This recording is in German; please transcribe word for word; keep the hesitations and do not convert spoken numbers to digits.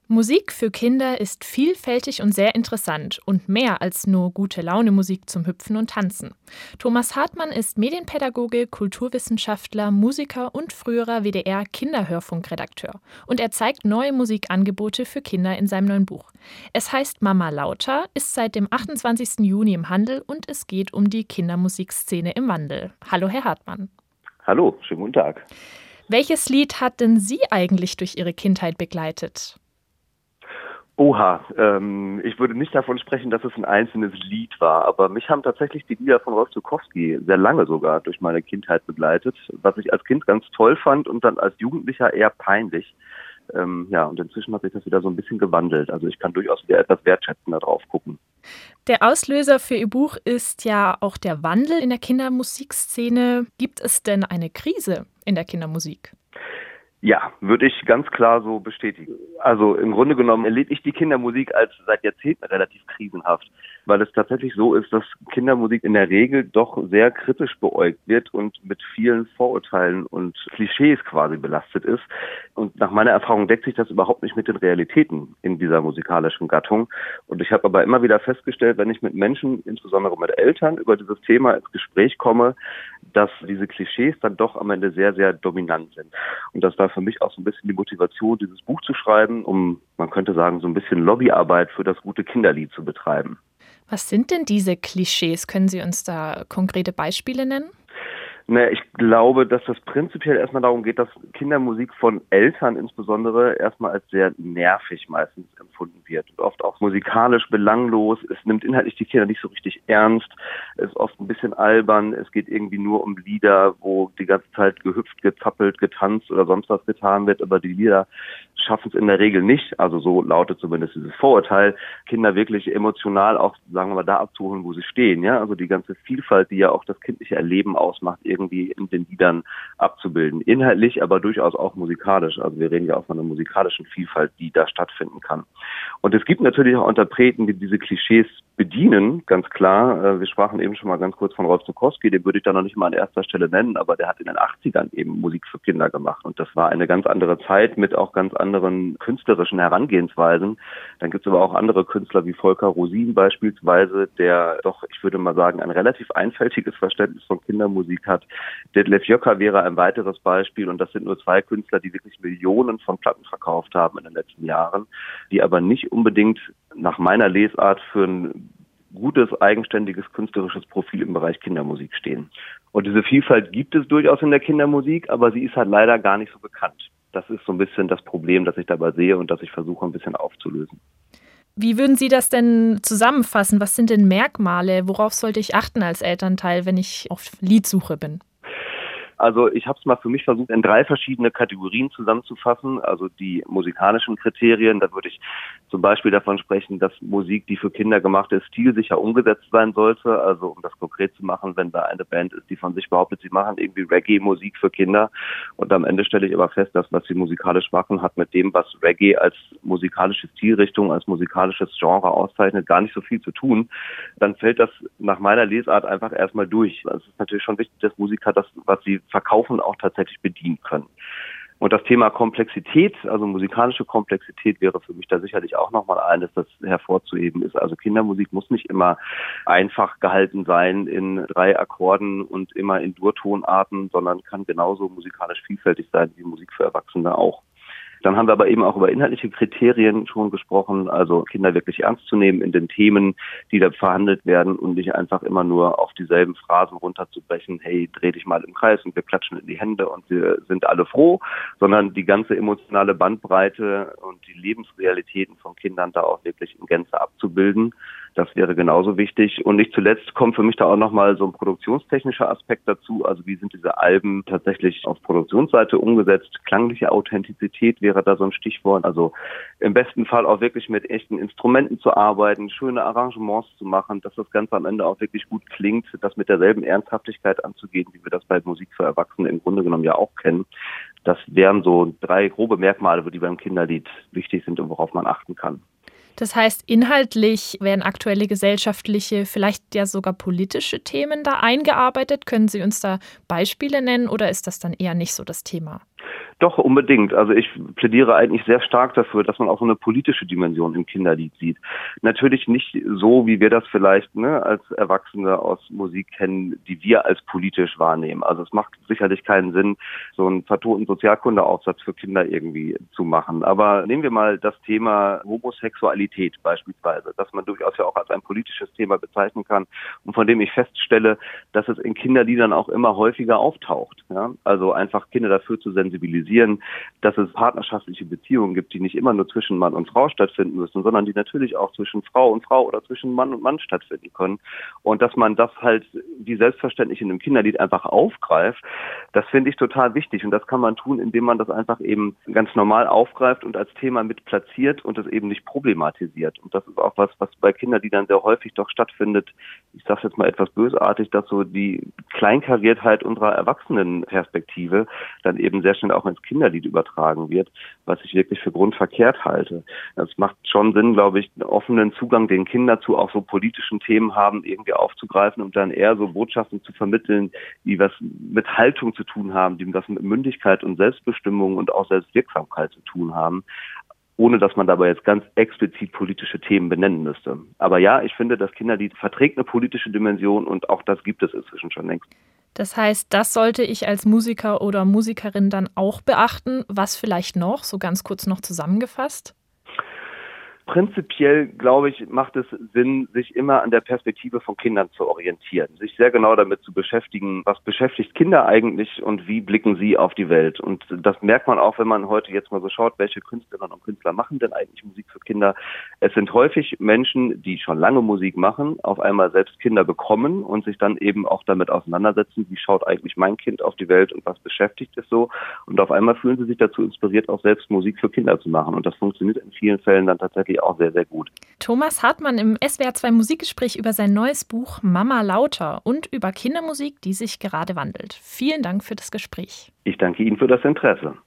Musik für Kinder ist vielfältig und sehr interessant und mehr als nur Gute-Laune-Musik zum Hüpfen und Tanzen. Thomas Hartmann ist Medienpädagoge, Kulturwissenschaftler, Musiker und früherer W D R-Kinderhörfunkredakteur. Und er zeigt neue Musikangebote für Kinder in seinem neuen Buch. Es heißt Mama Lauter, ist seit dem achtundzwanzigsten Juni im Handel und es geht um die Kindermusikszene im Wandel. Hallo, Herr Hartmann. Hallo, schönen guten Tag. Welches Lied hat denn Sie eigentlich durch Ihre Kindheit begleitet? Oha, ähm, ich würde nicht davon sprechen, dass es ein einzelnes Lied war, aber mich haben tatsächlich die Lieder von Rolf Zuckowski sehr lange sogar durch meine Kindheit begleitet, was ich als Kind ganz toll fand und dann als Jugendlicher eher peinlich. Ähm, ja, und inzwischen hat sich das wieder so ein bisschen gewandelt. Also ich kann durchaus wieder etwas wertschätzender drauf gucken. Der Auslöser für Ihr Buch ist ja auch der Wandel in der Kindermusikszene. Gibt es denn eine Krise in der Kindermusik? Ja, würde ich ganz klar so bestätigen. Also im Grunde genommen erlebe ich die Kindermusik als seit Jahrzehnten relativ krisenhaft, weil es tatsächlich so ist, dass Kindermusik in der Regel doch sehr kritisch beäugt wird und mit vielen Vorurteilen und Klischees quasi belastet ist. Und nach meiner Erfahrung deckt sich das überhaupt nicht mit den Realitäten in dieser musikalischen Gattung. Und ich habe aber immer wieder festgestellt, wenn ich mit Menschen, insbesondere mit Eltern, über dieses Thema ins Gespräch komme, dass diese Klischees dann doch am Ende sehr, sehr dominant sind. Und das war für mich auch so ein bisschen die Motivation, dieses Buch zu schreiben, um, man könnte sagen, so ein bisschen Lobbyarbeit für das gute Kinderlied zu betreiben. Was sind denn diese Klischees? Können Sie uns da konkrete Beispiele nennen? Naja, ich glaube, dass das prinzipiell erstmal darum geht, dass Kindermusik von Eltern insbesondere erstmal als sehr nervig meistens empfunden wird. Und oft auch musikalisch belanglos. Es nimmt inhaltlich die Kinder nicht so richtig ernst. Es ist oft ein bisschen albern. Es geht irgendwie nur um Lieder, wo die ganze Zeit gehüpft, gezappelt, getanzt oder sonst was getan wird. Aber die Lieder schaffen es in der Regel nicht. Also so lautet zumindest dieses Vorurteil, Kinder wirklich emotional auch, sagen wir mal, da abzuholen, wo sie stehen. Ja, also die ganze Vielfalt, die ja auch das kindliche Erleben ausmacht, irgendwie in den Liedern abzubilden. Inhaltlich, aber durchaus auch musikalisch. Also wir reden ja auch von einer musikalischen Vielfalt, die da stattfinden kann. Und es gibt natürlich auch Interpreten, die diese Klischees bedienen, ganz klar. Wir sprachen eben schon mal ganz kurz von Rolf Zuckowski, den würde ich da noch nicht mal an erster Stelle nennen, aber der hat in den achtzigern eben Musik für Kinder gemacht. Und das war eine ganz andere Zeit mit auch ganz anderen künstlerischen Herangehensweisen. Dann gibt es aber auch andere Künstler wie Volker Rosin beispielsweise, der doch, ich würde mal sagen, ein relativ einfältiges Verständnis von Kindermusik hat. Detlef Jöcker wäre ein weiteres Beispiel und das sind nur zwei Künstler, die wirklich Millionen von Platten verkauft haben in den letzten Jahren, die aber nicht unbedingt nach meiner Lesart für ein gutes, eigenständiges, künstlerisches Profil im Bereich Kindermusik stehen. Und diese Vielfalt gibt es durchaus in der Kindermusik, aber sie ist halt leider gar nicht so bekannt. Das ist so ein bisschen das Problem, das ich dabei sehe und das ich versuche ein bisschen aufzulösen. Wie würden Sie das denn zusammenfassen? Was sind denn Merkmale? Worauf sollte ich achten als Elternteil, wenn ich auf Liedsuche bin? Also ich habe es mal für mich versucht, in drei verschiedene Kategorien zusammenzufassen. Also die musikalischen Kriterien, da würde ich zum Beispiel davon sprechen, dass Musik, die für Kinder gemacht ist, stilsicher umgesetzt sein sollte. Also um das konkret zu machen, wenn da eine Band ist, die von sich behauptet, sie machen irgendwie Reggae-Musik für Kinder. Und am Ende stelle ich aber fest, dass was sie musikalisch machen, hat mit dem, was Reggae als musikalische Stilrichtung, als musikalisches Genre auszeichnet, gar nicht so viel zu tun. Dann fällt das nach meiner Lesart einfach erstmal durch. Es ist natürlich schon wichtig, dass Musiker das, was sie verkaufen, auch tatsächlich bedienen können. Und das Thema Komplexität, also musikalische Komplexität, wäre für mich da sicherlich auch nochmal eines, das hervorzuheben ist. Also Kindermusik muss nicht immer einfach gehalten sein in drei Akkorden und immer in Durtonarten, sondern kann genauso musikalisch vielfältig sein wie Musik für Erwachsene auch. Dann haben wir aber eben auch über inhaltliche Kriterien schon gesprochen, also Kinder wirklich ernst zu nehmen in den Themen, die da verhandelt werden und nicht einfach immer nur auf dieselben Phrasen runterzubrechen, hey, dreh dich mal im Kreis und wir klatschen in die Hände und wir sind alle froh, sondern die ganze emotionale Bandbreite und die Lebensrealitäten von Kindern da auch wirklich in Gänze abzubilden. Das wäre genauso wichtig. Und nicht zuletzt kommt für mich da auch nochmal so ein produktionstechnischer Aspekt dazu. Also wie sind diese Alben tatsächlich auf Produktionsseite umgesetzt? Klangliche Authentizität wäre da so ein Stichwort. Also im besten Fall auch wirklich mit echten Instrumenten zu arbeiten, schöne Arrangements zu machen, dass das Ganze am Ende auch wirklich gut klingt, das mit derselben Ernsthaftigkeit anzugehen, wie wir das bei Musik für Erwachsene im Grunde genommen ja auch kennen. Das wären so drei grobe Merkmale, die beim Kinderlied wichtig sind und worauf man achten kann. Das heißt, inhaltlich werden aktuelle gesellschaftliche, vielleicht ja sogar politische Themen da eingearbeitet. Können Sie uns da Beispiele nennen oder ist das dann eher nicht so das Thema? Doch, unbedingt. Also ich plädiere eigentlich sehr stark dafür, dass man auch so eine politische Dimension im Kinderlied sieht. Natürlich nicht so, wie wir das vielleicht ne, als Erwachsene aus Musik kennen, die wir als politisch wahrnehmen. Also es macht sicherlich keinen Sinn, so einen vertonten Sozialkundeaufsatz für Kinder irgendwie zu machen. Aber nehmen wir mal das Thema Homosexualität beispielsweise, das man durchaus ja auch als ein politisches Thema bezeichnen kann und von dem ich feststelle, dass es in Kinderliedern auch immer häufiger auftaucht. Ja? Also einfach Kinder dafür zu sensibilisieren, dass es partnerschaftliche Beziehungen gibt, die nicht immer nur zwischen Mann und Frau stattfinden müssen, sondern die natürlich auch zwischen Frau und Frau oder zwischen Mann und Mann stattfinden können. Und dass man das halt wie selbstverständlich in einem Kinderlied einfach aufgreift, das finde ich total wichtig. Und das kann man tun, indem man das einfach eben ganz normal aufgreift und als Thema mit platziert und es eben nicht problematisiert. Und das ist auch was, was bei Kinderliedern sehr häufig doch stattfindet. Ich sage jetzt mal etwas bösartig, dass so die Kleinkariertheit unserer Erwachsenenperspektive dann eben sehr schnell auch ins Kinderlied übertragen wird, was ich wirklich für grundverkehrt halte. Es macht schon Sinn, glaube ich, einen offenen Zugang, den Kinder zu auch so politischen Themen haben, irgendwie aufzugreifen und dann eher so Botschaften zu vermitteln, die was mit Haltung zu tun haben, die was mit Mündigkeit und Selbstbestimmung und auch Selbstwirksamkeit zu tun haben, ohne dass man dabei jetzt ganz explizit politische Themen benennen müsste. Aber ja, ich finde, das Kinderlied verträgt eine politische Dimension und auch das gibt es inzwischen schon längst. Das heißt, das sollte ich als Musiker oder Musikerin dann auch beachten. Was vielleicht noch, so ganz kurz noch zusammengefasst? Prinzipiell, glaube ich, macht es Sinn, sich immer an der Perspektive von Kindern zu orientieren, sich sehr genau damit zu beschäftigen, was beschäftigt Kinder eigentlich und wie blicken sie auf die Welt. Und das merkt man auch, wenn man heute jetzt mal so schaut, welche Künstlerinnen und Künstler machen denn eigentlich Musik für Kinder. Es sind häufig Menschen, die schon lange Musik machen, auf einmal selbst Kinder bekommen und sich dann eben auch damit auseinandersetzen, wie schaut eigentlich mein Kind auf die Welt und was beschäftigt es so. Und auf einmal fühlen sie sich dazu inspiriert, auch selbst Musik für Kinder zu machen. Und das funktioniert in vielen Fällen dann tatsächlich auch sehr, sehr gut. Thomas Hartmann im S W R zwei Musikgespräch über sein neues Buch Mama Lauter und über Kindermusik, die sich gerade wandelt. Vielen Dank für das Gespräch. Ich danke Ihnen für das Interesse.